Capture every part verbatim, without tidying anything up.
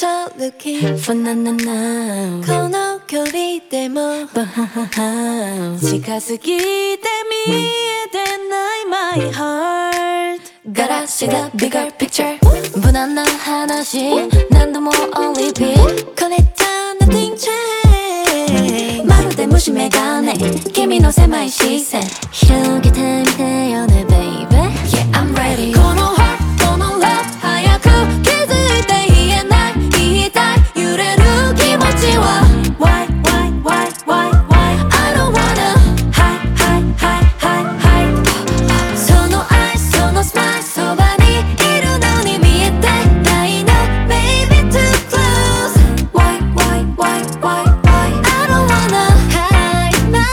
go looking for na na na この距離でも近すぎて見えてない My heart ガラスが bigger picture 無難な話何度も on repeat これじゃ nothing change まるで虫眼鏡君の狭い視線広げてみてよね baby Yeah I'm ready この heart この love 早く気づいて言えない言いたい揺れる気持ちは Why why why why why I don't wanna Hi hi hi hi hi その愛そのスマイルそばにいるのに見えてないの Maybe too close Why why why why why I don't wanna hide my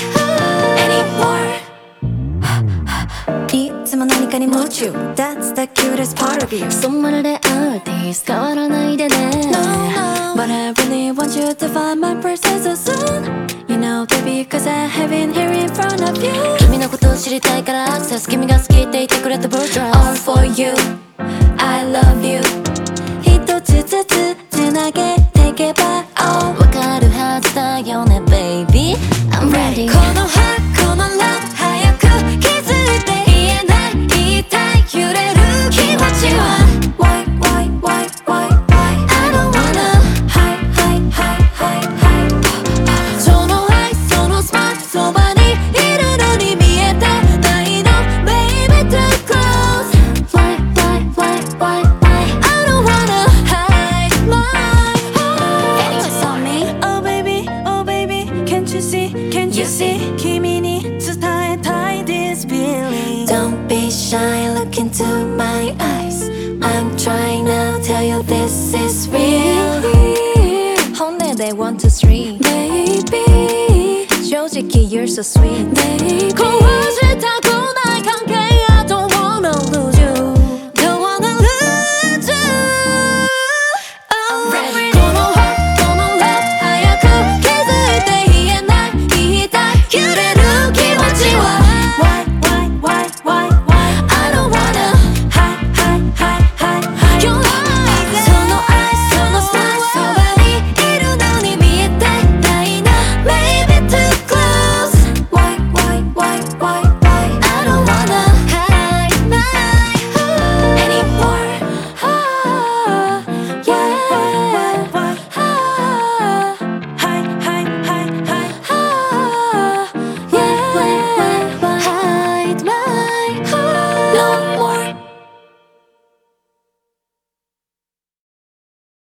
anymore いつも何かに夢中 That's the cutest part of you そんまるでアーティスト変わらないでね No no But I really want you to find my person so soon You know baby cause I have been here in front of you 君のことを知りたいからアクセス君が好きって言ってくれた Blue Dress All for you I love you 一つずつつなげていけば Oh わかるはずだよね Baby I'm ready この heart この love 早く気づいて言えない言いたい揺れる気持ちは Why why why why why I don't wanna Hi hi hi hi hi その愛そのスマイルそばにいるのに見えてないの Baby too close Why why why why why I don't wanna hide my heart Anyways on me Oh baby oh baby Can't you see can't you see 君に伝えたい this feeling Don't be shy look into my eyes I'm trying to tell you this is real 本音でワンツースリー Baby 正直 you're so sweet Baby